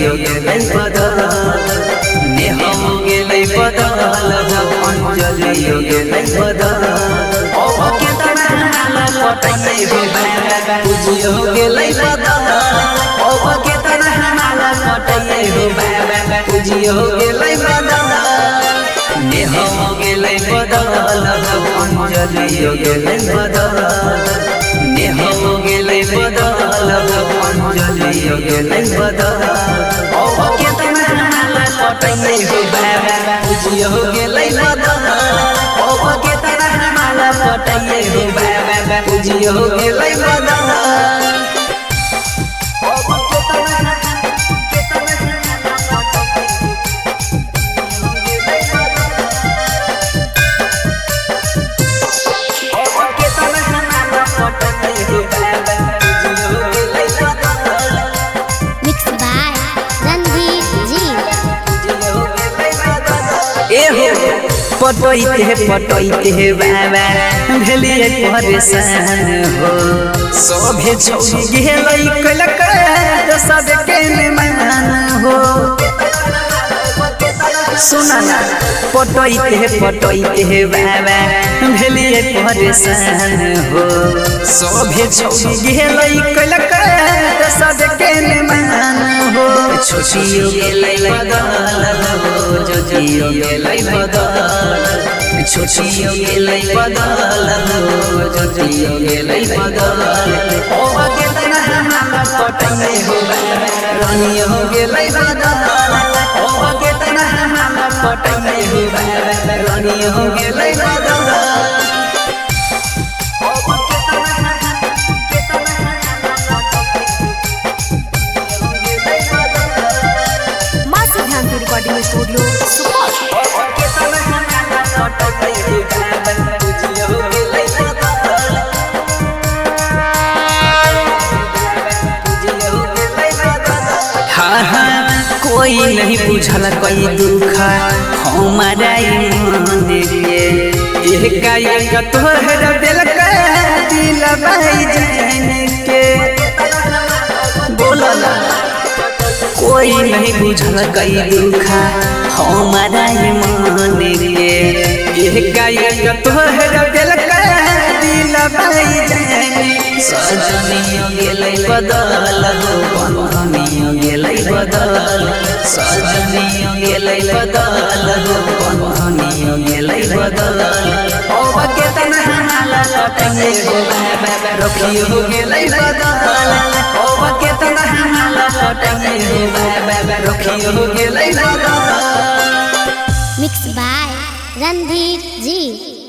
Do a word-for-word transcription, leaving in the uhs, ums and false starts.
हो गेलै बदल नेहा हो गेलै बदल अंजलि हो गेलै बदल ओ के तना पटै हो पूजी हो गेलै बदल ओ के तना पटै हो पूजी हो गेलै बदल नेहा हो गेलै बदल अंजलि हो गेलै बदल नेहा हो गेलै बदल अंजलि हो गेलै बदल ओ के तना पटै हो पूजी हो गेलै बदल ओ के तना पटै हो पूजी हो गेलै बदल पटैते पटैते बाबा भेलिए परेशान हो सभे छोड़ गेलै कलक सब के मान हो सुना पटैते पटैते बाबा भेलिए परेशान हो सभे छोड़ गेलै कलक सब के मान हो छोटियो गेलै बदल जोजियो गेलै बदल छोटियो गेलै बदल जोजियो गेलै बदल ओ के तना पटै हो रानियो हो गेलै बदल ओ के तना पटै हो रानियो हो गेलै बदल रिकॉर्डिंग स्टूडियो हाँ हाँ कोई नहीं बुझल कोई दुख हमारा मन के एक तोहर दिल का दिल जान के बोला कोई नहीं बुझल कई दुखा हमारा मन के एक तोहर दिल का दिल जान सजनियो गेलै बदल बंधनियो गेलै बदल सजनियो गेलै बदल बंधनियो गेलै बदल ओ के तना पटै हो रखियो हो गेलै बदल ओ के तना पटै हो रखियो हो गेलै बदल मिक्स बाय रणधीर जी।